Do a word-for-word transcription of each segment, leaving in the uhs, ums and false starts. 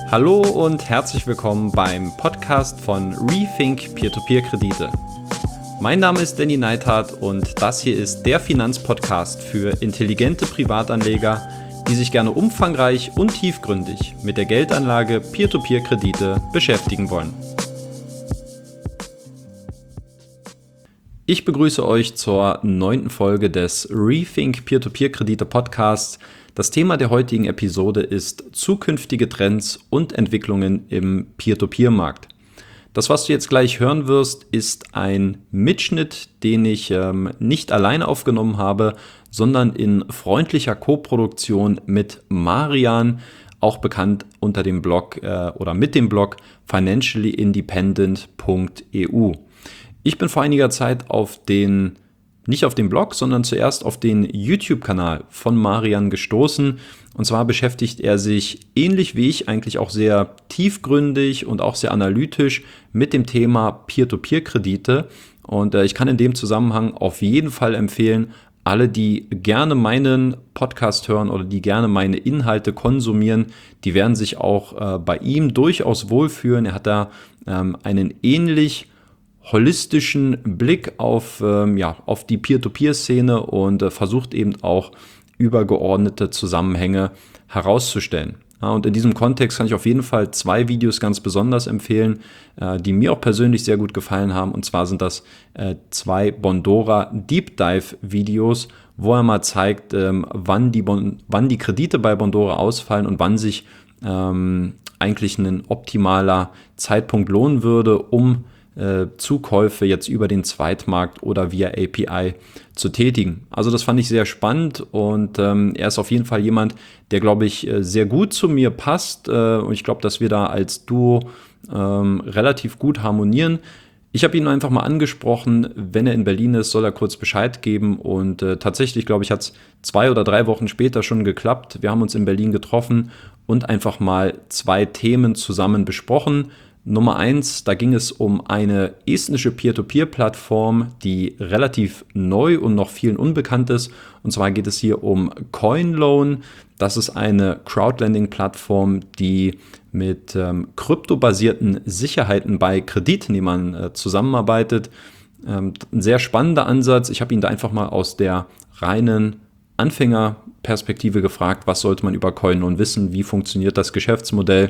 Hallo und herzlich willkommen beim Podcast von Rethink Peer-to-Peer-Kredite. Mein Name ist Danny Neithardt und das hier ist der Finanzpodcast für intelligente Privatanleger, die sich gerne umfangreich und tiefgründig mit der Geldanlage Peer-to-Peer-Kredite beschäftigen wollen. Ich begrüße euch zur neunten Folge des Rethink Peer-to-Peer-Kredite Podcasts. Das Thema der heutigen Episode ist zukünftige Trends und Entwicklungen im Peer-to-Peer-Markt. Das, was du jetzt gleich hören wirst, ist ein Mitschnitt, den ich ähm, nicht alleine aufgenommen habe, sondern in freundlicher Koproduktion mit Marian, auch bekannt unter dem Blog äh, oder mit dem Blog financially independent punkt e u. Ich bin vor einiger Zeit auf den nicht auf den Blog, sondern zuerst auf den YouTube-Kanal von Marian gestoßen. Und zwar beschäftigt er sich ähnlich wie ich eigentlich auch sehr tiefgründig und auch sehr analytisch mit dem Thema Peer-to-Peer-Kredite. Und äh, ich kann in dem Zusammenhang auf jeden Fall empfehlen, alle, die gerne meinen Podcast hören oder die gerne meine Inhalte konsumieren, die werden sich auch äh, bei ihm durchaus wohlfühlen. Er hat da ähm, einen ähnlich holistischen Blick auf, ähm, ja, auf die Peer-to-Peer-Szene und äh, versucht eben auch übergeordnete Zusammenhänge herauszustellen. Ja, und in diesem Kontext kann ich auf jeden Fall zwei Videos ganz besonders empfehlen, äh, die mir auch persönlich sehr gut gefallen haben. Und zwar sind das äh, zwei Bondora Deep Dive Videos, wo er mal zeigt, ähm, wann, die bon- wann die Kredite bei Bondora ausfallen und wann sich ähm, eigentlich ein optimaler Zeitpunkt lohnen würde, um Zukäufe jetzt über den Zweitmarkt oder via A P I zu tätigen. Also das fand ich sehr spannend und ähm, er ist auf jeden Fall jemand, der, glaube ich, sehr gut zu mir passt äh, und ich glaube, dass wir da als Duo ähm, relativ gut harmonieren. Ich habe ihn einfach mal angesprochen, wenn er in Berlin ist, soll er kurz Bescheid geben und äh, tatsächlich, glaube ich, hat es zwei oder drei Wochen später schon geklappt. Wir haben uns in Berlin getroffen und einfach mal zwei Themen zusammen besprochen. Nummer eins, da ging es um eine estnische Peer-to-Peer-Plattform, die relativ neu und noch vielen unbekannt ist. Und zwar geht es hier um CoinLoan. Das ist eine Crowdlending-Plattform, die mit ähm, kryptobasierten Sicherheiten bei Kreditnehmern äh, zusammenarbeitet. Ähm, ein sehr spannender Ansatz. Ich habe ihn da einfach mal aus der reinen Anfängerperspektive gefragt, was sollte man über CoinLoan wissen, wie funktioniert das Geschäftsmodell.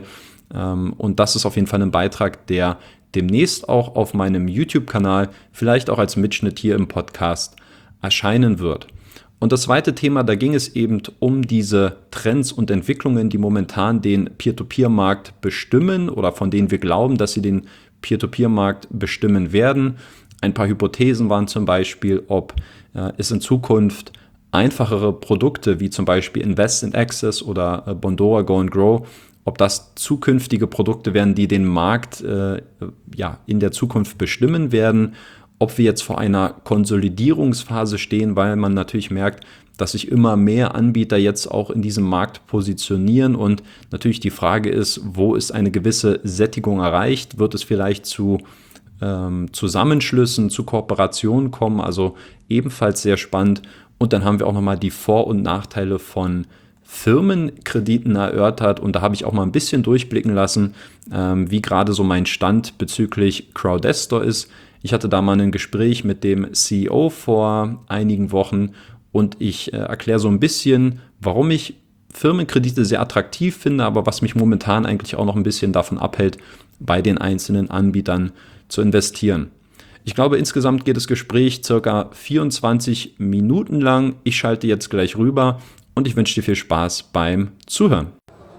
Und das ist auf jeden Fall ein Beitrag, der demnächst auch auf meinem YouTube-Kanal, vielleicht auch als Mitschnitt hier im Podcast, erscheinen wird. Und das zweite Thema, da ging es eben um diese Trends und Entwicklungen, die momentan den Peer-to-Peer-Markt bestimmen oder von denen wir glauben, dass sie den Peer-to-Peer-Markt bestimmen werden. Ein paar Hypothesen waren zum Beispiel, ob äh, es in Zukunft einfachere Produkte wie zum Beispiel Invest in Access oder äh, Bondora Go and Grow, ob das zukünftige Produkte werden, die den Markt äh, ja, in der Zukunft bestimmen werden, ob wir jetzt vor einer Konsolidierungsphase stehen, weil man natürlich merkt, dass sich immer mehr Anbieter jetzt auch in diesem Markt positionieren und natürlich die Frage ist, wo ist eine gewisse Sättigung erreicht? Wird es vielleicht zu ähm, Zusammenschlüssen, zu Kooperationen kommen? Also ebenfalls sehr spannend. Und dann haben wir auch nochmal die Vor- und Nachteile von Firmenkrediten erörtert und da habe ich auch mal ein bisschen durchblicken lassen, ähm, wie gerade so mein Stand bezüglich Crowdestor ist. Ich hatte da mal ein Gespräch mit dem C E O vor einigen Wochen und ich äh, erkläre so ein bisschen, warum ich Firmenkredite sehr attraktiv finde, aber was mich momentan eigentlich auch noch ein bisschen davon abhält, bei den einzelnen Anbietern zu investieren. Ich glaube, insgesamt geht das Gespräch circa vierundzwanzig Minuten lang. Ich schalte jetzt gleich rüber. Und ich wünsche dir viel Spaß beim Zuhören.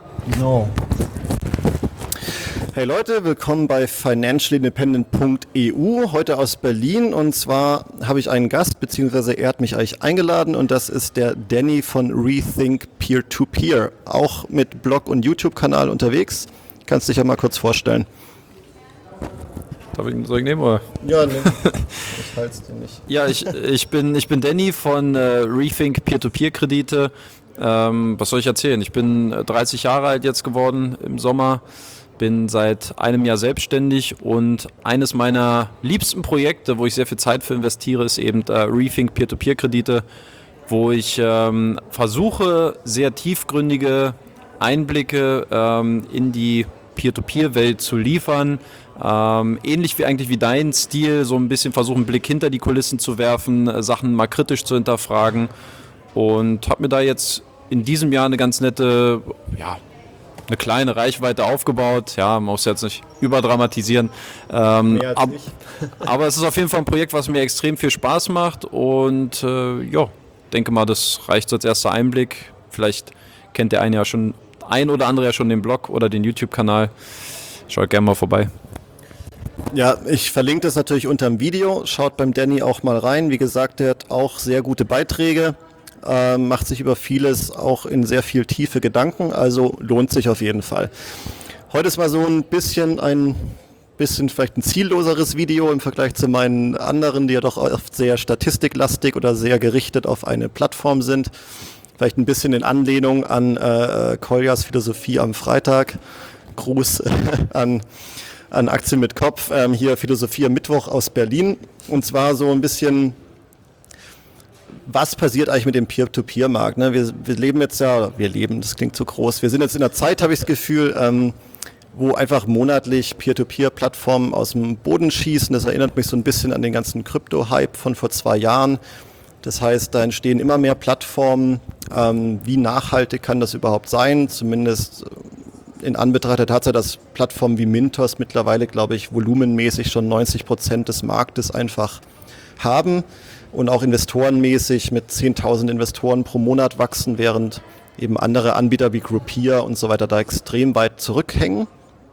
No. Hey Leute, willkommen bei financially independent punkt e u, heute aus Berlin. Und zwar habe ich einen Gast, beziehungsweise er hat mich eigentlich eingeladen und das ist der Danny von Rethink Peer-to-Peer, auch mit Blog und YouTube-Kanal unterwegs. Kannst dich ja mal kurz vorstellen. Darf ich, soll ich nehmen, oder? Ja, ne. Ich halte es dir nicht. Ja, ich, ich, bin, ich bin Danny von äh, Rethink Peer-to-Peer-Kredite. Ähm, was soll ich erzählen? Ich bin dreißig Jahre alt jetzt geworden im Sommer, bin seit einem Jahr selbstständig und eines meiner liebsten Projekte, wo ich sehr viel Zeit für investiere, ist eben äh, Rethink Peer-to-Peer-Kredite, wo ich ähm, versuche, sehr tiefgründige Einblicke ähm, in die Peer-to-Peer-Welt zu liefern. Ähm, ähnlich wie eigentlich wie dein Stil, so ein bisschen versuchen, einen Blick hinter die Kulissen zu werfen, äh, Sachen mal kritisch zu hinterfragen. Und habe mir da jetzt in diesem Jahr eine ganz nette, ja, eine kleine Reichweite aufgebaut. Ja, man muss jetzt nicht überdramatisieren. Ähm, ab, aber es ist auf jeden Fall ein Projekt, was mir extrem viel Spaß macht. Und äh, ja, denke mal, das reicht so als erster Einblick. Vielleicht kennt der eine ja schon, ein oder andere ja schon den Blog oder den YouTube-Kanal. Schaut gerne mal vorbei. Ja, ich verlinke das natürlich unter dem Video. Schaut beim Danny auch mal rein. Wie gesagt, der hat auch sehr gute Beiträge, äh, macht sich über vieles auch in sehr viel Tiefe Gedanken, also lohnt sich auf jeden Fall. Heute ist mal so ein bisschen ein bisschen vielleicht ein zielloseres Video im Vergleich zu meinen anderen, die ja doch oft sehr statistiklastig oder sehr gerichtet auf eine Plattform sind. Vielleicht ein bisschen in Anlehnung an äh, Koljas Philosophie am Freitag. Gruß an an Aktien mit Kopf, ähm, hier Philosophie am Mittwoch aus Berlin. Und zwar so ein bisschen, was passiert eigentlich mit dem Peer-to-Peer-Markt? Ne? Wir, wir leben jetzt ja, wir leben, das klingt zu groß, wir sind jetzt in einer Zeit, habe ich das Gefühl, ähm, wo einfach monatlich Peer-to-Peer-Plattformen aus dem Boden schießen. Das erinnert mich so ein bisschen an den ganzen Krypto-Hype von vor zwei Jahren. Das heißt, da entstehen immer mehr Plattformen. Ähm, wie nachhaltig kann das überhaupt sein? Zumindest in Anbetracht der Tatsache, dass Plattformen wie Mintos mittlerweile, glaube ich, volumenmäßig schon neunzig Prozent des Marktes einfach haben und auch investorenmäßig mit zehntausend Investoren pro Monat wachsen, während eben andere Anbieter wie Groupier und so weiter da extrem weit zurückhängen.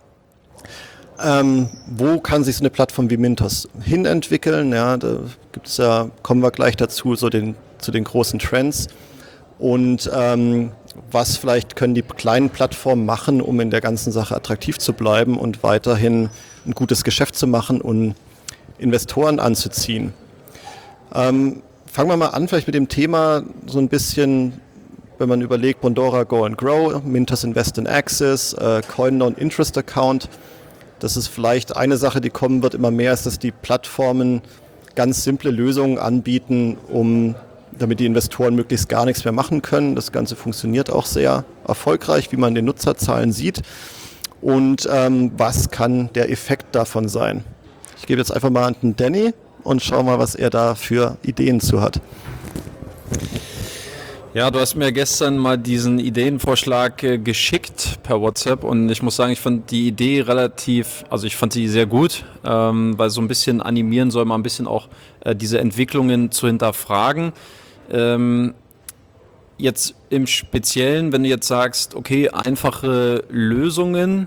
Ähm, wo kann sich so eine Plattform wie Mintos hinentwickeln? Ja, da gibt's ja, kommen wir gleich dazu, so den, zu den großen Trends. Und ähm, was vielleicht können die kleinen Plattformen machen, um in der ganzen Sache attraktiv zu bleiben und weiterhin ein gutes Geschäft zu machen und Investoren anzuziehen. Ähm, fangen wir mal an, vielleicht mit dem Thema so ein bisschen, wenn man überlegt, Bondora Go and Grow, Mintos Invest in Access, äh, Coin Non Interest Account. Das ist vielleicht eine Sache, die kommen wird immer mehr, ist, dass die Plattformen ganz simple Lösungen anbieten, um damit die Investoren möglichst gar nichts mehr machen können. Das Ganze funktioniert auch sehr erfolgreich, wie man in den Nutzerzahlen sieht. Und ähm, was kann der Effekt davon sein? Ich gebe jetzt einfach mal an den Danny und schau mal, was er da für Ideen zu hat. Ja, du hast mir gestern mal diesen Ideenvorschlag äh, geschickt per WhatsApp und ich muss sagen, ich fand die Idee relativ, also ich fand sie sehr gut, ähm, weil so ein bisschen animieren soll, mal ein bisschen auch äh, diese Entwicklungen zu hinterfragen. Ähm, jetzt im Speziellen, wenn du jetzt sagst, okay, einfache Lösungen,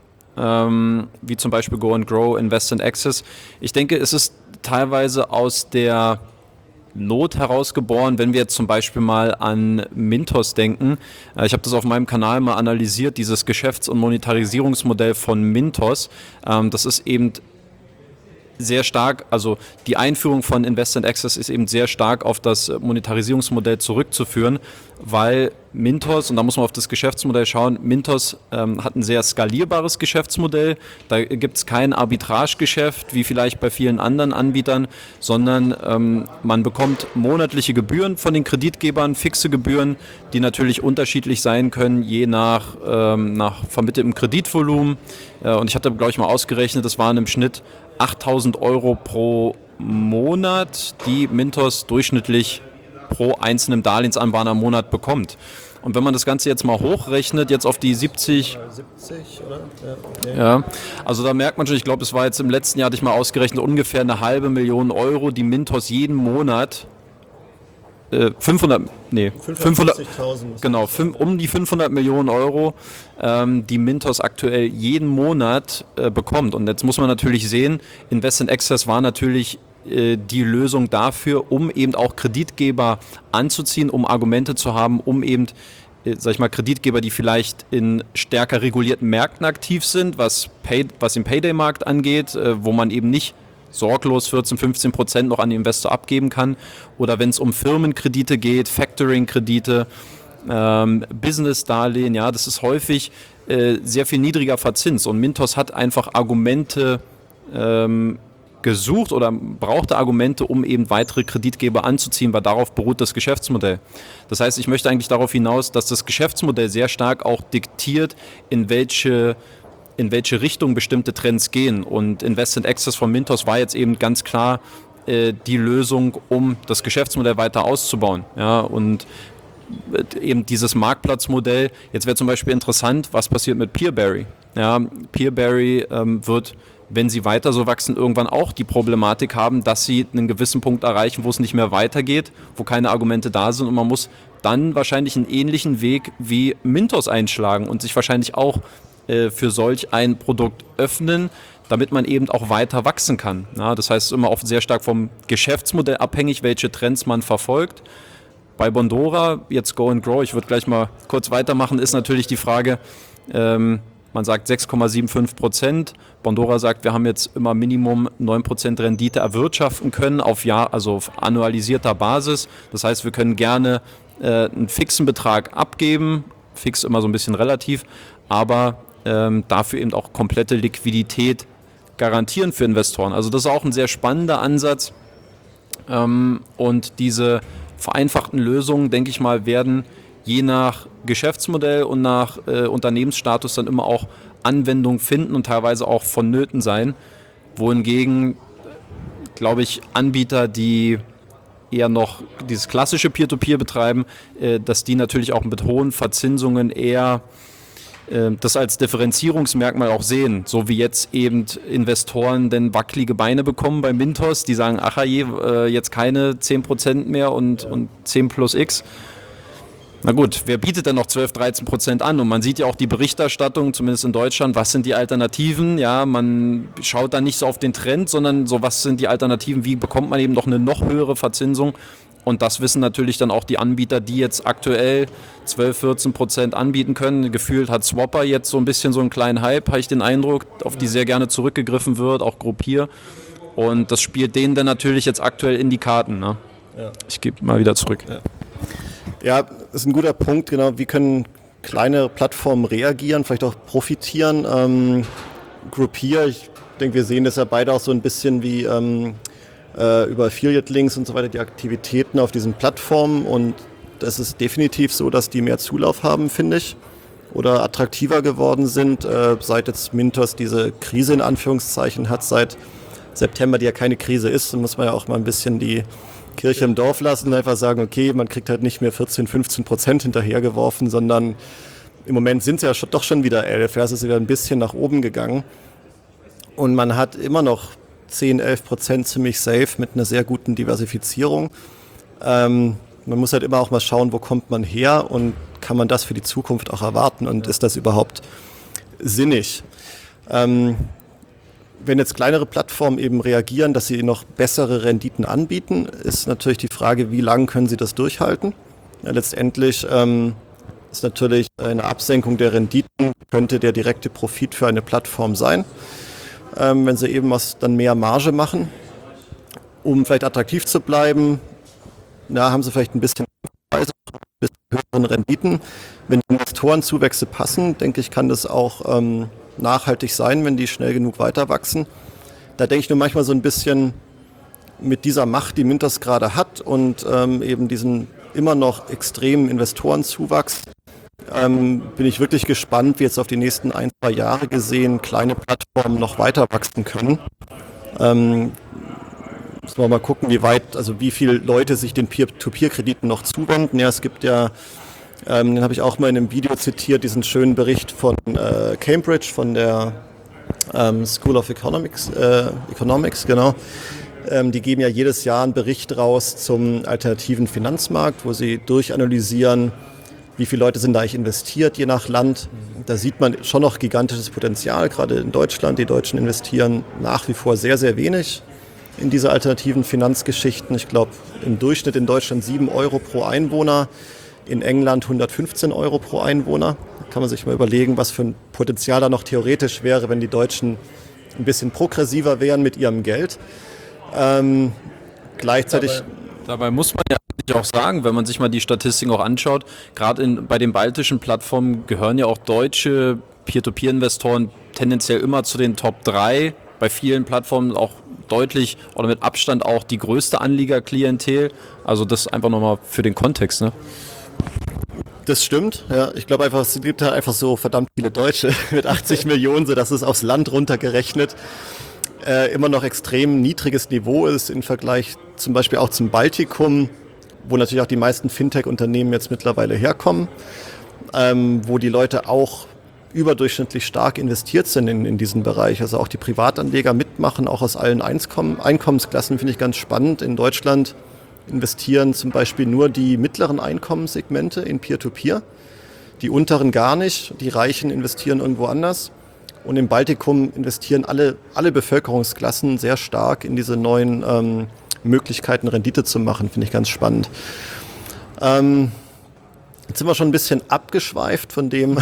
ähm, wie zum Beispiel Go and Grow, Invest in Access, ich denke, es ist teilweise aus der Not herausgeboren, wenn wir jetzt zum Beispiel mal an Mintos denken. Ich habe das auf meinem Kanal mal analysiert, dieses Geschäfts- und Monetarisierungsmodell von Mintos. Das ist eben sehr stark, also die Einführung von Invest in Access ist eben sehr stark auf das Monetarisierungsmodell zurückzuführen, weil Mintos, und da muss man auf das Geschäftsmodell schauen, Mintos ähm, hat ein sehr skalierbares Geschäftsmodell, da gibt es kein Arbitragegeschäft, wie vielleicht bei vielen anderen Anbietern, sondern ähm, man bekommt monatliche Gebühren von den Kreditgebern, fixe Gebühren, die natürlich unterschiedlich sein können, je nach, ähm, nach vermitteltem Kreditvolumen. Äh, und ich hatte, glaube ich, mal ausgerechnet, das waren im Schnitt achttausend Euro pro Monat, die Mintos durchschnittlich pro einzelnen Darlehensanbahner im Monat bekommt. Und wenn man das Ganze jetzt mal hochrechnet, jetzt auf die siebzig, siebzig, oder? Ja, okay. Ja, also da merkt man schon, ich glaube, es war jetzt im letzten Jahr, hatte ich mal ausgerechnet, ungefähr eine halbe Million Euro, die Mintos jeden Monat äh, fünfhundert, nee, fünfhundert, genau, fünf, um die fünfhundert Millionen Euro, ähm, die Mintos aktuell jeden Monat äh, bekommt. Und jetzt muss man natürlich sehen, Invest in Access war natürlich äh, die Lösung dafür, um eben auch Kreditgeber anzuziehen, um Argumente zu haben, um eben äh, sag ich mal, Kreditgeber, die vielleicht in stärker regulierten Märkten aktiv sind, was, Pay, was den Payday-Markt angeht, äh, wo man eben nicht sorglos vierzehn, fünfzehn Prozent noch an den Investor abgeben kann. Oder wenn es um Firmenkredite geht, Factoring-Kredite, ähm, Business-Darlehen, ja, das ist häufig äh, sehr viel niedriger verzinst. Und Mintos hat einfach Argumente ähm, gesucht oder brauchte Argumente, um eben weitere Kreditgeber anzuziehen, weil darauf beruht das Geschäftsmodell. Das heißt, ich möchte eigentlich darauf hinaus, dass das Geschäftsmodell sehr stark auch diktiert, in welche, in welche Richtung bestimmte Trends gehen. Und Invest and Access von Mintos war jetzt eben ganz klar äh, die Lösung, um das Geschäftsmodell weiter auszubauen. Ja, und eben dieses Marktplatzmodell. Jetzt wäre zum Beispiel interessant, was passiert mit Peerberry. Ja, Peerberry ähm, wird, wenn sie weiter so wachsen, irgendwann auch die Problematik haben, dass sie einen gewissen Punkt erreichen, wo es nicht mehr weitergeht, wo keine Argumente da sind und man muss dann wahrscheinlich einen ähnlichen Weg wie Mintos einschlagen und sich wahrscheinlich auch äh, für solch ein Produkt öffnen, damit man eben auch weiter wachsen kann. Ja, das heißt, es ist immer auch sehr stark vom Geschäftsmodell abhängig, welche Trends man verfolgt. Bei Bondora, jetzt Go and Grow, ich würde gleich mal kurz weitermachen, ist natürlich die Frage, ähm, man sagt sechs Komma fünfundsiebzig Prozent. Bondora sagt, wir haben jetzt immer Minimum neun Prozent Rendite erwirtschaften können auf Jahr, also auf annualisierter Basis. Das heißt, wir können gerne äh, einen fixen Betrag abgeben, fix immer so ein bisschen relativ, aber ähm, dafür eben auch komplette Liquidität garantieren für Investoren. Also das ist auch ein sehr spannender Ansatz ähm, und diese vereinfachten Lösungen, denke ich mal, werden je nach Geschäftsmodell und nach äh, Unternehmensstatus dann immer auch Anwendung finden und teilweise auch vonnöten sein. Wohingegen, glaube ich, Anbieter, die eher noch dieses klassische Peer-to-Peer betreiben, äh, dass die natürlich auch mit hohen Verzinsungen eher äh, das als Differenzierungsmerkmal auch sehen. So wie jetzt eben Investoren denn wackelige Beine bekommen bei Mintos, die sagen, ach je, äh, jetzt keine zehn Prozent mehr und, und zehn plus X. Na gut, wer bietet denn noch zwölf, dreizehn Prozent an? Und man sieht ja auch die Berichterstattung, zumindest in Deutschland, was sind die Alternativen? Ja, man schaut da nicht so auf den Trend, sondern so, was sind die Alternativen? Wie bekommt man eben noch eine noch höhere Verzinsung? Und das wissen natürlich dann auch die Anbieter, die jetzt aktuell zwölf, vierzehn Prozent anbieten können. Gefühlt hat Swapper jetzt so ein bisschen so einen kleinen Hype, habe ich den Eindruck, auf die sehr gerne zurückgegriffen wird, auch Gruppier. Und das spielt denen dann natürlich jetzt aktuell in die Karten. Ne? Ja. Ich gebe mal wieder zurück. Ja. Ja, das ist ein guter Punkt, genau. Wie können kleine Plattformen reagieren, vielleicht auch profitieren? Ähm, Gruppier, ich denke, wir sehen das ja beide auch so ein bisschen wie ähm, äh, über Affiliate-Links und so weiter, die Aktivitäten auf diesen Plattformen. Und das ist definitiv so, dass die mehr Zulauf haben, finde ich, oder attraktiver geworden sind, äh, seit jetzt Mintos diese Krise in Anführungszeichen hat, seit September, die ja keine Krise ist. Dann muss man ja auch mal ein bisschen die Kirche im Dorf lassen und einfach sagen, okay, man kriegt halt nicht mehr vierzehn, fünfzehn Prozent hinterhergeworfen, sondern im Moment sind es ja schon, doch schon wieder elf, ja, es ist wieder ein bisschen nach oben gegangen und man hat immer noch zehn, elf Prozent ziemlich safe mit einer sehr guten Diversifizierung. Ähm, man muss halt immer auch mal schauen, wo kommt man her und kann man das für die Zukunft auch erwarten und ist das überhaupt sinnig? Ähm, Wenn jetzt kleinere Plattformen eben reagieren, dass sie noch bessere Renditen anbieten, ist natürlich die Frage, wie lange können sie das durchhalten? Ja, letztendlich ähm, ist natürlich eine Absenkung der Renditen, könnte der direkte Profit für eine Plattform sein, ähm, wenn sie eben was dann mehr Marge machen. Um vielleicht attraktiv zu bleiben, na, haben sie vielleicht ein bisschen Preise, ein bisschen höheren Renditen. Wenn die Investorenzuwächse passen, denke ich, kann das auch ähm, nachhaltig sein, wenn die schnell genug weiter wachsen. Da denke ich nur manchmal so ein bisschen mit dieser Macht, die Mintos gerade hat und ähm, eben diesen immer noch extremen Investorenzuwachs, ähm, bin ich wirklich gespannt, wie jetzt auf die nächsten ein, zwei Jahre gesehen kleine Plattformen noch weiter wachsen können. Ähm, müssen wir mal gucken, wie weit, also wie viele Leute sich den Peer-to-Peer-Krediten noch zuwenden. Ja, es gibt ja Ähm, den habe ich auch mal in einem Video zitiert, diesen schönen Bericht von äh, Cambridge, von der ähm, School of Economics, äh, Economics, genau. Ähm, die geben ja jedes Jahr einen Bericht raus zum alternativen Finanzmarkt, wo sie durchanalysieren, wie viele Leute sind da eigentlich investiert, je nach Land. Da sieht man schon noch gigantisches Potenzial, gerade in Deutschland. Die Deutschen investieren nach wie vor sehr, sehr wenig in diese alternativen Finanzgeschichten. Ich glaube, im Durchschnitt in Deutschland sieben Euro pro Einwohner. In England hundertfünfzehn Euro pro Einwohner. Da kann man sich mal überlegen, was für ein Potenzial da noch theoretisch wäre, wenn die Deutschen ein bisschen progressiver wären mit ihrem Geld. Ähm, gleichzeitig... Dabei, dabei muss man ja auch sagen, wenn man sich mal die Statistiken auch anschaut, gerade in, bei den baltischen Plattformen gehören ja auch deutsche Peer-to-Peer-Investoren tendenziell immer zu den Top drei bei vielen Plattformen auch deutlich oder mit Abstand auch die größte Anliegerklientel. Also das einfach nochmal für den Kontext, ne? Das stimmt, ja. Ich glaube einfach, es gibt halt einfach so verdammt viele Deutsche mit achtzig Millionen, so dass es aufs Land runtergerechnet äh, immer noch extrem niedriges Niveau ist im Vergleich zum Beispiel auch zum Baltikum, wo natürlich auch die meisten Fintech-Unternehmen jetzt mittlerweile herkommen, ähm, wo die Leute auch überdurchschnittlich stark investiert sind in, in diesen Bereich. Also auch die Privatanleger mitmachen, auch aus allen Einkommen, Einkommensklassen, finde ich ganz spannend. In Deutschland investieren zum Beispiel nur die mittleren Einkommenssegmente in Peer-to-Peer, die unteren gar nicht, die Reichen investieren irgendwo anders. Und im Baltikum investieren alle, alle Bevölkerungsklassen sehr stark in diese neuen ähm, Möglichkeiten, Rendite zu machen, finde ich ganz spannend. Ähm, jetzt sind wir schon ein bisschen abgeschweift von dem,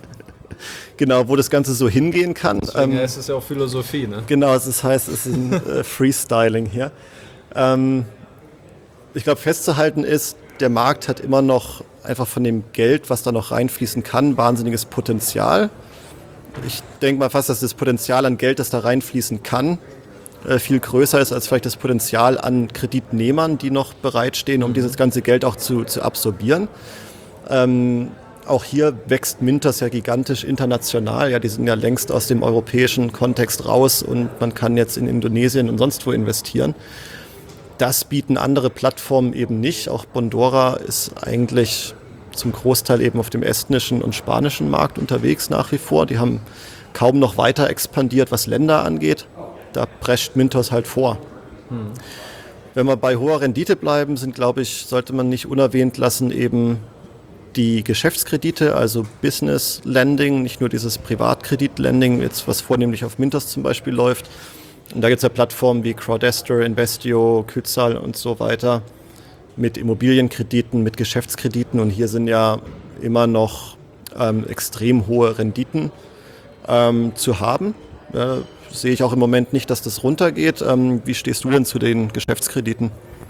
genau, wo das Ganze so hingehen kann. Deswegen ähm, ist es ja auch Philosophie, ne? Genau, das heißt, es ist ein äh, Freestyling hier. Ähm, Ich glaube, festzuhalten ist, der Markt hat immer noch einfach von dem Geld, was da noch reinfließen kann, wahnsinniges Potenzial. Ich denke mal fast, dass das Potenzial an Geld, das da reinfließen kann, äh, viel größer ist als vielleicht das Potenzial an Kreditnehmern, die noch bereitstehen, um dieses ganze Geld auch zu, zu absorbieren. Ähm, auch hier wächst Mintos ja gigantisch international. Ja, die sind ja längst aus dem europäischen Kontext raus und man kann jetzt in Indonesien und sonst wo investieren. Das bieten andere Plattformen eben nicht. Auch Bondora ist eigentlich zum Großteil eben auf dem estnischen und spanischen Markt unterwegs nach wie vor. Die haben kaum noch weiter expandiert, was Länder angeht. Da prescht Mintos halt vor. Hm. Wenn wir bei hoher Rendite bleiben, sind, glaube ich, sollte man nicht unerwähnt lassen, eben die Geschäftskredite, also Business Lending, nicht nur dieses Privatkredit-Lending, jetzt was vornehmlich auf Mintos zum Beispiel läuft. Und da gibt es ja Plattformen wie Crowdestor, Investio, Kytzal und so weiter mit Immobilienkrediten, mit Geschäftskrediten. Und hier sind ja immer noch ähm, extrem hohe Renditen ähm, zu haben. Ja, sehe ich auch im Moment nicht, dass das runtergeht. Ähm, wie stehst du denn zu den Geschäftskrediten?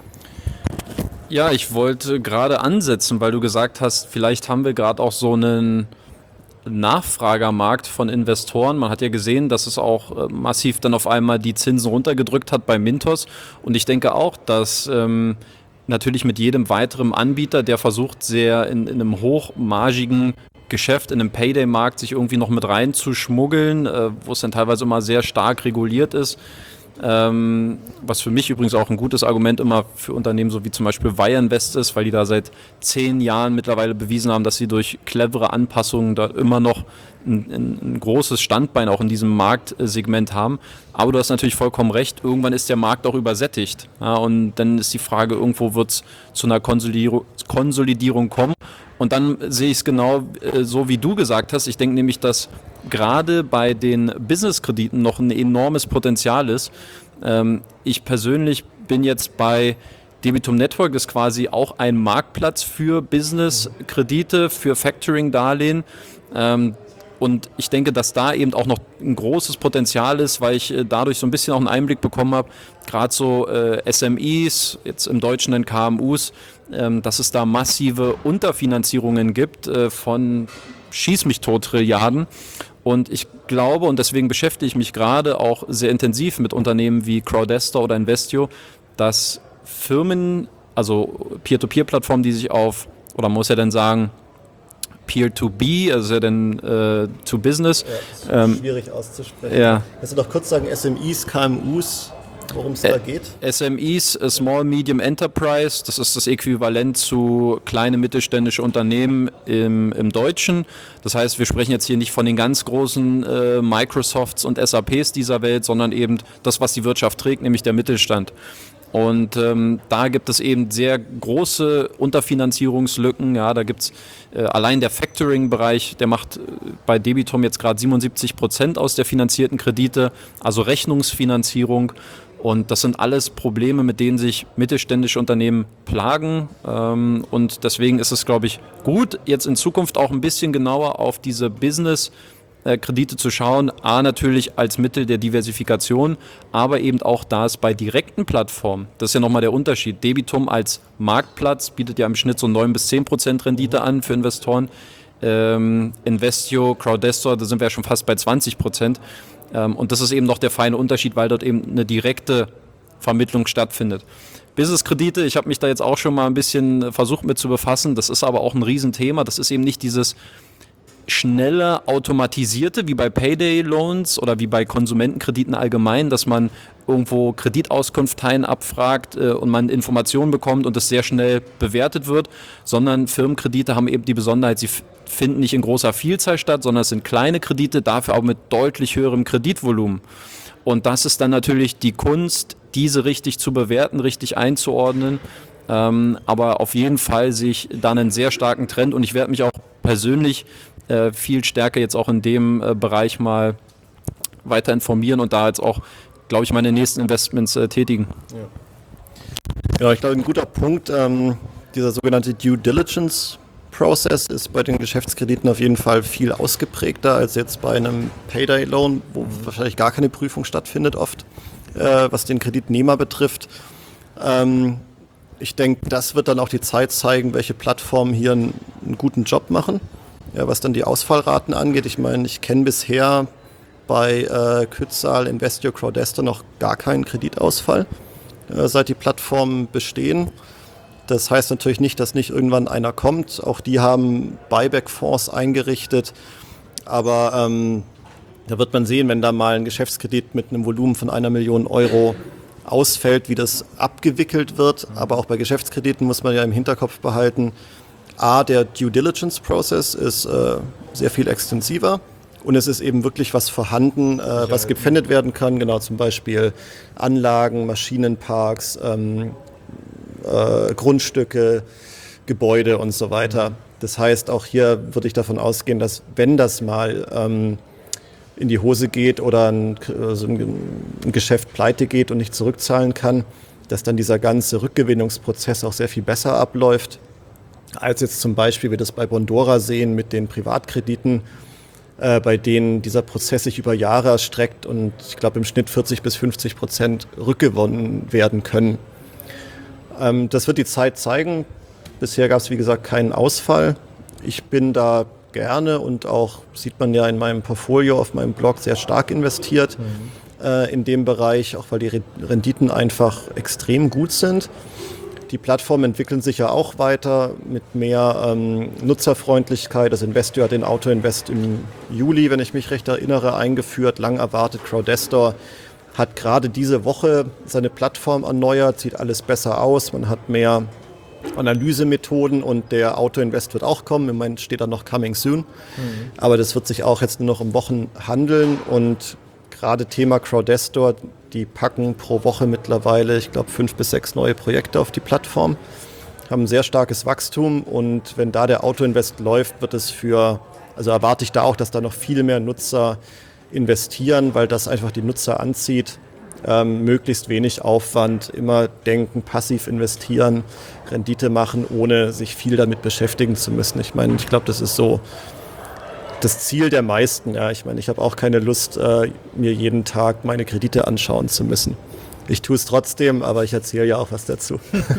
Ja, ich wollte gerade ansetzen, weil du gesagt hast, vielleicht haben wir gerade auch so einen Nachfragermarkt von Investoren. Man hat ja gesehen, dass es auch äh, massiv dann auf einmal die Zinsen runtergedrückt hat bei Mintos. Und ich denke auch, dass ähm, natürlich mit jedem weiteren Anbieter, der versucht, sehr in, in einem hochmargigen Geschäft, in einem Payday-Markt sich irgendwie noch mit reinzuschmuggeln, äh, wo es dann teilweise immer sehr stark reguliert ist. Ähm, was für mich übrigens auch ein gutes Argument immer für Unternehmen so wie zum Beispiel Wire Invest ist, weil die da seit zehn Jahren mittlerweile bewiesen haben, dass sie durch clevere Anpassungen da immer noch ein, ein, ein großes Standbein auch in diesem Marktsegment haben. Aber du hast natürlich vollkommen recht, irgendwann ist der Markt auch übersättigt. Ja, und dann ist die Frage, irgendwo wird es zu einer Konsolidierung, Konsolidierung kommen. Und dann sehe ich es genau äh, so, wie du gesagt hast. Ich denke nämlich, dass gerade bei den Business-Krediten noch ein enormes Potenzial ist. Ähm, ich persönlich bin jetzt bei Debitum Network, das ist quasi auch ein Marktplatz für Business-Kredite, für Factoring-Darlehen. Ähm, Und ich denke, dass da eben auch noch ein großes Potenzial ist, weil ich äh, dadurch so ein bisschen auch einen Einblick bekommen habe, gerade so äh, S M Es, jetzt im Deutschen dann K M Us, ähm, dass es da massive Unterfinanzierungen gibt äh, von schieß mich tot Trilliarden. Und ich glaube, und deswegen beschäftige ich mich gerade auch sehr intensiv mit Unternehmen wie Crowdestor oder Investio, dass Firmen, also Peer-to-Peer-Plattformen, die sich auf, oder man muss ja dann sagen, Peer-to-B, also ja dann äh, to Business. Ja, ähm, schwierig auszusprechen. Ja. Kannst du doch kurz sagen, S M Es, K M Us, worum es da geht? S M Es, Small Medium Enterprise, das ist das Äquivalent zu kleine mittelständische Unternehmen im, im Deutschen. Das heißt, wir sprechen jetzt hier nicht von den ganz großen äh, Microsofts und S A Ps dieser Welt, sondern eben das, was die Wirtschaft trägt, nämlich der Mittelstand. Und ähm, da gibt es eben sehr große Unterfinanzierungslücken. Ja, da gibt es äh, allein der Factoring-Bereich, der macht äh, bei Debitum jetzt gerade siebenundsiebzig Prozent aus der finanzierten Kredite, also Rechnungsfinanzierung. Und das sind alles Probleme, mit denen sich mittelständische Unternehmen plagen. Ähm, und deswegen ist es, glaube ich, gut, jetzt in Zukunft auch ein bisschen genauer auf diese Business- Kredite zu schauen, A, natürlich als Mittel der Diversifikation, aber eben auch da es bei direkten Plattformen, das ist ja nochmal der Unterschied, Debitum als Marktplatz bietet ja im Schnitt so neun bis zehn Prozent Rendite an für Investoren, Ähm, Investio, Crowdestor, da sind wir ja schon fast bei zwanzig Prozent. Ähm, und das ist eben noch der feine Unterschied, weil dort eben eine direkte Vermittlung stattfindet. Business-Kredite, ich habe mich da jetzt auch schon mal ein bisschen versucht mit zu befassen, das ist aber auch ein Riesenthema. Das ist eben nicht dieses schnelle, automatisierte, wie bei Payday-Loans oder wie bei Konsumentenkrediten allgemein, dass man irgendwo Kreditauskunfteien abfragt äh, und man Informationen bekommt und das sehr schnell bewertet wird, sondern Firmenkredite haben eben die Besonderheit, sie f- finden nicht in großer Vielzahl statt, sondern es sind kleine Kredite, dafür auch mit deutlich höherem Kreditvolumen. Und das ist dann natürlich die Kunst, diese richtig zu bewerten, richtig einzuordnen. Ähm, aber auf jeden Fall sehe ich da einen sehr starken Trend und ich werde mich auch persönlich äh, viel stärker jetzt auch in dem äh, Bereich mal weiter informieren und da jetzt auch, glaube ich, meine nächsten Investments äh, tätigen. Ja, ich glaube, ein guter Punkt, ähm, dieser sogenannte Due Diligence Process ist bei den Geschäftskrediten auf jeden Fall viel ausgeprägter als jetzt bei einem Payday Loan, wo wahrscheinlich gar keine Prüfung stattfindet oft, äh, was den Kreditnehmer betrifft. Ähm, ich denke, das wird dann auch die Zeit zeigen, welche Plattformen hier einen, einen guten Job machen, ja, was dann die Ausfallraten angeht. Ich meine, ich kenne bisher bei äh, Kützal, Investio, Crowdestor noch gar keinen Kreditausfall, äh, seit die Plattformen bestehen. Das heißt natürlich nicht, dass nicht irgendwann einer kommt. Auch die haben Buyback-Fonds eingerichtet. Aber ähm, da wird man sehen, wenn da mal ein Geschäftskredit mit einem Volumen von einer Million Euro ausfällt, wie das abgewickelt wird. Aber auch bei Geschäftskrediten muss man ja im Hinterkopf behalten, A, der Due Diligence Process ist äh, sehr viel extensiver. Und es ist eben wirklich was vorhanden, äh, was gepfändet werden kann. Genau, zum Beispiel Anlagen, Maschinenparks, ähm, Äh, Grundstücke, Gebäude und so weiter. Das heißt, auch hier würde ich davon ausgehen, dass wenn das mal ähm, in die Hose geht oder ein, also ein, ein Geschäft pleite geht und nicht zurückzahlen kann, dass dann dieser ganze Rückgewinnungsprozess auch sehr viel besser abläuft, als jetzt zum Beispiel wir das bei Bondora sehen mit den Privatkrediten, äh, bei denen dieser Prozess sich über Jahre erstreckt und ich glaube im Schnitt vierzig bis fünfzig Prozent rückgewonnen werden können. Das wird die Zeit zeigen. Bisher gab es, wie gesagt, keinen Ausfall. Ich bin da gerne und auch, sieht man ja in meinem Portfolio auf meinem Blog, sehr stark investiert mhm. äh, in dem Bereich, auch weil die Renditen einfach extrem gut sind. Die Plattformen entwickeln sich ja auch weiter mit mehr ähm, Nutzerfreundlichkeit. Das Investio hat den Auto-Invest im Juli, wenn ich mich recht erinnere, eingeführt, lang erwartet. Crowdestor hat gerade diese Woche seine Plattform erneuert, sieht alles besser aus, man hat mehr Analysemethoden und der Auto-Invest wird auch kommen. Im Moment steht da noch Coming Soon, mhm. aber das wird sich auch jetzt nur noch um Wochen handeln und gerade Thema Crowdestor, die packen pro Woche mittlerweile, ich glaube, fünf bis sechs neue Projekte auf die Plattform, haben ein sehr starkes Wachstum und wenn da der Auto-Invest läuft, wird es für, also erwarte ich da auch, dass da noch viel mehr Nutzer investieren, weil das einfach die Nutzer anzieht. Ähm, möglichst wenig Aufwand, immer denken, passiv investieren, Rendite machen, ohne sich viel damit beschäftigen zu müssen. Ich meine, ich glaube, das ist so das Ziel der meisten. Ja. Ich meine, ich habe auch keine Lust, äh, mir jeden Tag meine Kredite anschauen zu müssen. Ich tue es trotzdem, aber ich erzähle ja auch was dazu.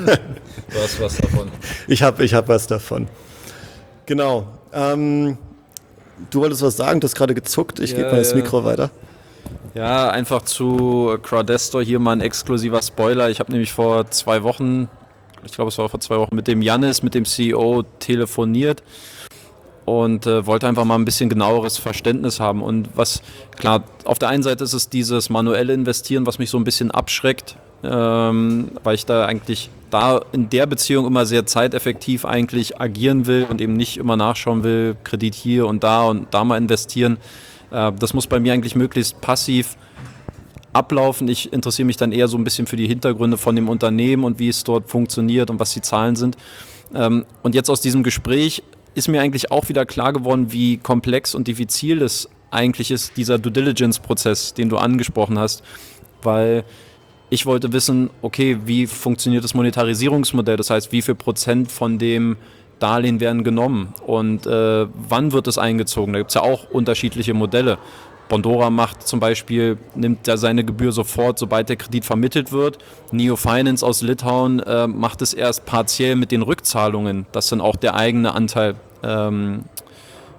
Du hast was davon. Ich habe ich hab was davon. Genau. Ähm, Du wolltest was sagen, du hast gerade gezuckt, ich ja, gebe mal das Mikro weiter. Ja, einfach zu Crowdestor hier mal ein exklusiver Spoiler. Ich habe nämlich vor zwei Wochen, ich glaube es war vor zwei Wochen, mit dem Jannis, mit dem C E O telefoniert und äh, wollte einfach mal ein bisschen genaueres Verständnis haben. Und was, klar, auf der einen Seite ist es dieses manuelle Investieren, was mich so ein bisschen abschreckt, ähm, weil ich da eigentlich da in der Beziehung immer sehr zeiteffektiv eigentlich agieren will und eben nicht immer nachschauen will, Kredit hier und da und da mal investieren. Äh, das muss bei mir eigentlich möglichst passiv ablaufen. Ich interessiere mich dann eher so ein bisschen für die Hintergründe von dem Unternehmen und wie es dort funktioniert und was die Zahlen sind. Ähm, und jetzt aus diesem Gespräch ist mir eigentlich auch wieder klar geworden, wie komplex und diffizil es eigentlich ist, dieser Due Diligence-Prozess, den du angesprochen hast, weil ich wollte wissen, okay, wie funktioniert das Monetarisierungsmodell? Das heißt, wie viel Prozent von dem Darlehen werden genommen und äh, wann wird es eingezogen? Da gibt es ja auch unterschiedliche Modelle. Bondora macht zum Beispiel, nimmt ja seine Gebühr sofort, sobald der Kredit vermittelt wird. Neo Finance aus Litauen äh, macht es erst partiell mit den Rückzahlungen, dass dann auch der eigene Anteil ähm,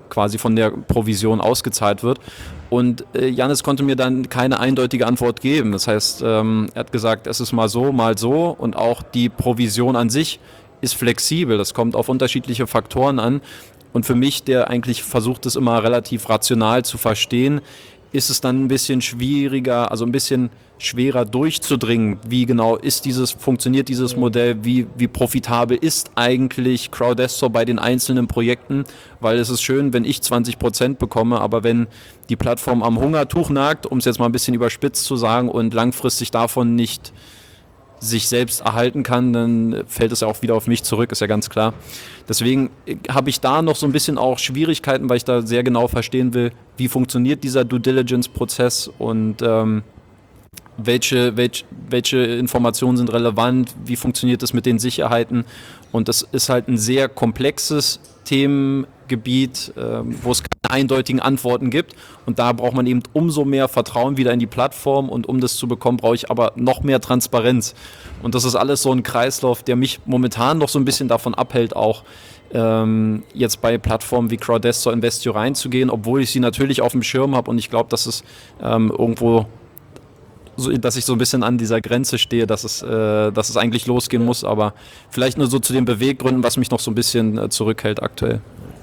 quasi von der Provision ausgezahlt wird. Und äh, Jannis konnte mir dann keine eindeutige Antwort geben. Das heißt, ähm, er hat gesagt, es ist mal so, mal so und auch die Provision an sich ist flexibel. Das kommt auf unterschiedliche Faktoren an. Und für mich, der eigentlich versucht, es immer relativ rational zu verstehen, ist es dann ein bisschen schwieriger, also ein bisschen schwerer durchzudringen, wie genau ist dieses, funktioniert dieses Modell, wie, wie profitabel ist eigentlich Crowdesto bei den einzelnen Projekten, weil es ist schön, wenn ich zwanzig Prozent bekomme, aber wenn die Plattform am Hungertuch nagt, um es jetzt mal ein bisschen überspitzt zu sagen, und langfristig davon nicht sich selbst erhalten kann, dann fällt es ja auch wieder auf mich zurück, ist ja ganz klar. Deswegen habe ich da noch so ein bisschen auch Schwierigkeiten, weil ich da sehr genau verstehen will, wie funktioniert dieser Due-Diligence-Prozess und ähm, welche, welche, welche Informationen sind relevant, wie funktioniert das mit den Sicherheiten. Und das ist halt ein sehr komplexes Themengebiet, ähm, wo es keine eindeutigen Antworten gibt. Und da braucht man eben umso mehr Vertrauen wieder in die Plattform. Und um das zu bekommen, brauche ich aber noch mehr Transparenz. Und das ist alles so ein Kreislauf, der mich momentan noch so ein bisschen davon abhält, auch ähm, jetzt bei Plattformen wie Crowdesto, Investio reinzugehen, obwohl ich sie natürlich auf dem Schirm habe. Und ich glaube, dass es ähm, irgendwo so, dass ich so ein bisschen an dieser Grenze stehe, dass es, äh, dass es eigentlich losgehen muss, aber vielleicht nur so zu den Beweggründen, was mich noch so ein bisschen äh, zurückhält aktuell.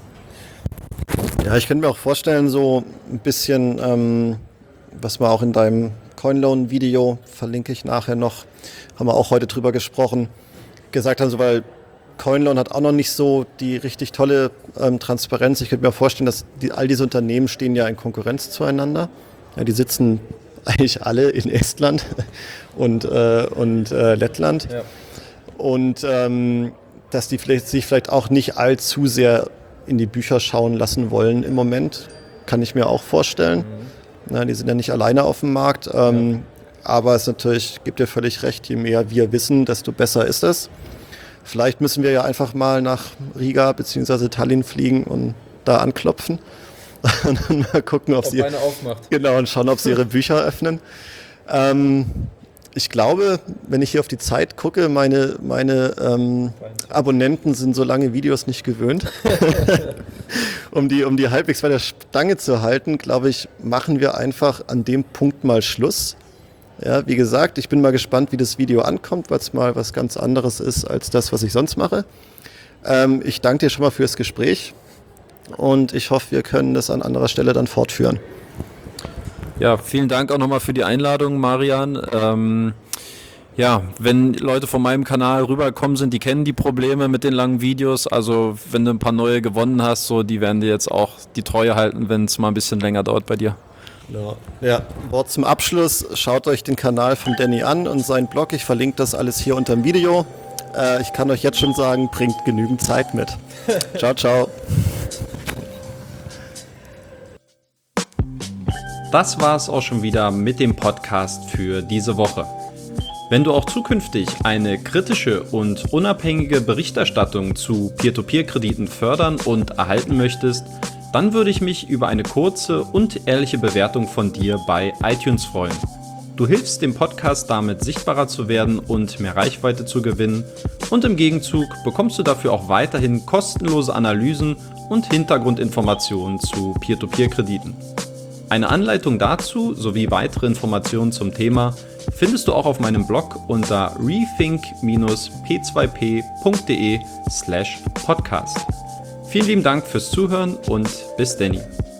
Ja, ich könnte mir auch vorstellen, so ein bisschen, ähm, was wir auch in deinem CoinLoan-Video, verlinke ich nachher noch, haben wir auch heute drüber gesprochen, gesagt haben, so, weil CoinLoan hat auch noch nicht so die richtig tolle ähm, Transparenz. Ich könnte mir vorstellen, dass die, all diese Unternehmen stehen ja in Konkurrenz zueinander. Ja, die sitzen eigentlich alle in Estland und, äh, und äh, Lettland. Ja. Und ähm, dass die vielleicht, sich vielleicht auch nicht allzu sehr in die Bücher schauen lassen wollen im Moment, kann ich mir auch vorstellen. Mhm. Na, die sind ja nicht alleine auf dem Markt. Ähm, ja. Aber es natürlich, gibt dir völlig recht, je mehr wir wissen, desto besser ist es. Vielleicht müssen wir ja einfach mal nach Riga bzw. Tallinn fliegen und da anklopfen. Und dann mal gucken, ob, ob sie eine aufmacht. Genau, und schauen, ob sie ihre Bücher öffnen. Ähm, ich glaube, wenn ich hier auf die Zeit gucke, meine, meine ähm, Abonnenten sind so lange Videos nicht gewöhnt. um, die, um die halbwegs bei der Stange zu halten, glaube ich, machen wir einfach an dem Punkt mal Schluss. Ja, wie gesagt, ich bin mal gespannt, wie das Video ankommt, weil es mal was ganz anderes ist als das, was ich sonst mache. Ähm, ich danke dir schon mal fürs Gespräch. Und ich hoffe, wir können das an anderer Stelle dann fortführen. Ja, vielen Dank auch nochmal für die Einladung, Marian. Ähm, ja, wenn Leute von meinem Kanal rübergekommen sind, die kennen die Probleme mit den langen Videos. Also wenn du ein paar neue gewonnen hast, so, die werden dir jetzt auch die Treue halten, wenn es mal ein bisschen länger dauert bei dir. Ja. Ja, Wort zum Abschluss. Schaut euch den Kanal von Danny an und seinen Blog. Ich verlinke das alles hier unter dem Video. Äh, ich kann euch jetzt schon sagen, bringt genügend Zeit mit. Ciao, ciao. Das war es auch schon wieder mit dem Podcast für diese Woche. Wenn du auch zukünftig eine kritische und unabhängige Berichterstattung zu Peer-to-Peer-Krediten fördern und erhalten möchtest, dann würde ich mich über eine kurze und ehrliche Bewertung von dir bei iTunes freuen. Du hilfst dem Podcast damit sichtbarer zu werden und mehr Reichweite zu gewinnen und im Gegenzug bekommst du dafür auch weiterhin kostenlose Analysen und Hintergrundinformationen zu Peer-to-Peer-Krediten. Eine Anleitung dazu sowie weitere Informationen zum Thema findest du auch auf meinem Blog unter rethink p zwei p punkt de slash podcast. Vielen lieben Dank fürs Zuhören und bis Danny.